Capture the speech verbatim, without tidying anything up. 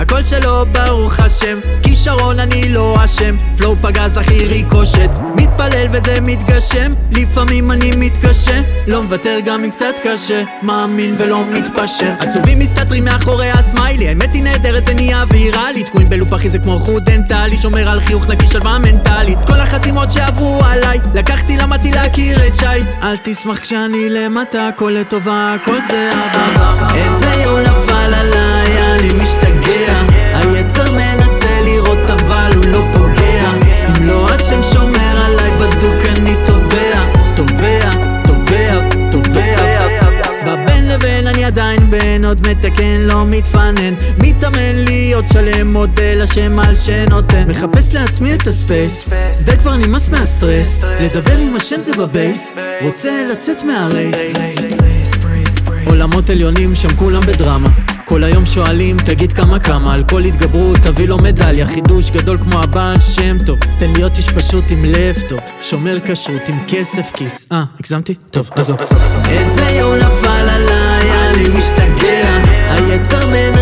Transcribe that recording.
הכל שלו ברוך השם, כישרון אני לא אשם, פלואו פגז הכי ריקושט, מתפלל וזה מתגשם, לפעמים אני מתקשה, לא מוותר גם אם קצת קשה, מאמין ולא מתפשר. עצובים מסתתרים מאחורי הסמיילי, האמת היא נהדרת זה נהיה ויראלי, תקועים בלופ אחי זה כמו חוט דנטלי, שומר על חיוך נקי שלווה מנטלית, כל החסימות שעברו עליי, לקחתי למדתי להכיר את שי, אל תשמח כשאני למטה, הכל לטובה, הכל זה הבא. איזה יום נפל עליי, אני משתגע, היצר מנסה לראות אבל הוא לא פוגע, אם לא השם שומר עליי בדוק אני תובע, תובע, תובע, תובע. בבין לבין אני עדיין בן, עוד מתקן לא מתפנן, מתאמן להיות שלם, מודה לשם על שנותן, מחפש לעצמי את הספייס, די כבר נמאס מהסטרס, לדבר עם השם זה בבייס, רוצה לצאת מהרייס. עולמות עליונים שם כולם בדרמה, כל היום שואלים תגיד כמה כמה, על כל התגברות תביא לו מדליה, חידוש גדול כמו הבעל שם טוב, תן להיות איש פשוט עם לב טוב, שומר כשרות עם כסף כיס. אה, הגזמתי? טוב, עזוב. איזה יום נפל עליי, אני משתגע, היצר מנ...